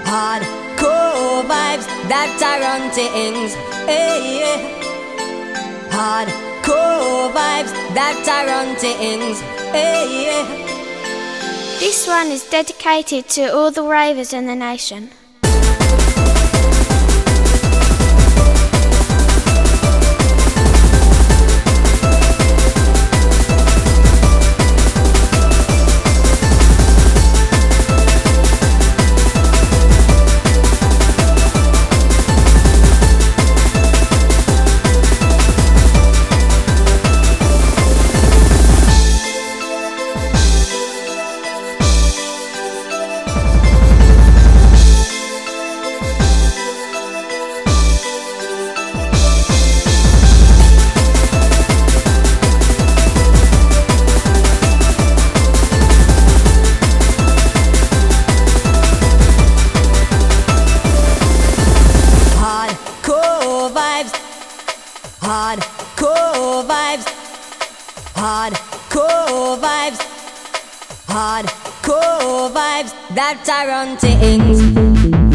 Hardcore vibes that are run things. Hey, yeah. Hardcore vibes that are run things. Hey, yeah. This one is dedicated to all the ravers in the nation. Hardcore vibes, hardcore vibes, hardcore vibes that are on things.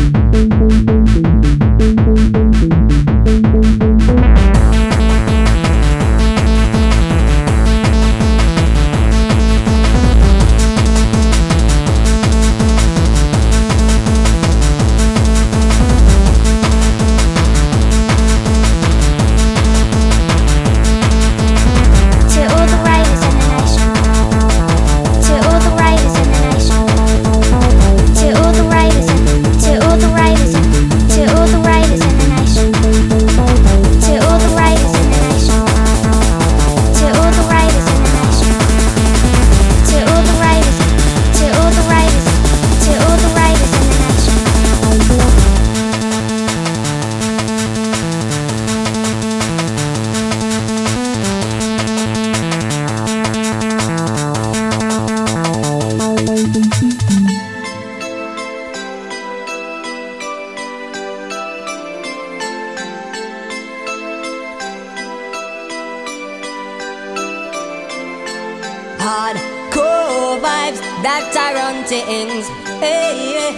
Hardcore vibes that are on things. Hey, yeah.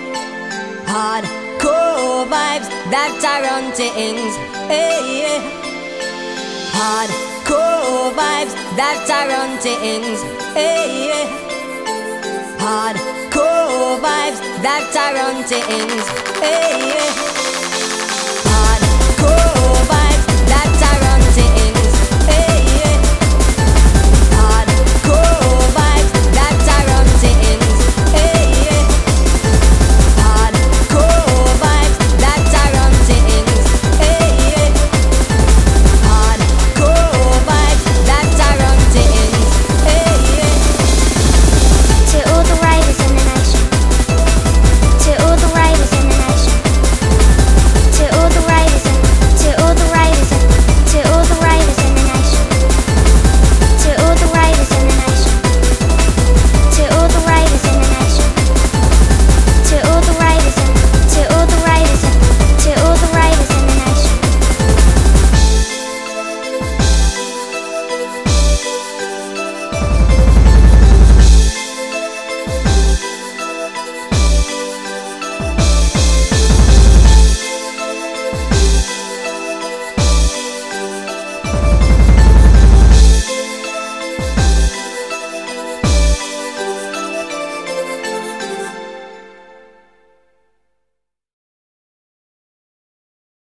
Hardcore vibes that are on things. Hey, yeah. Hardcore vibes that are on things. Hey, yeah. Hardcore vibes that are on things. Hey, yeah.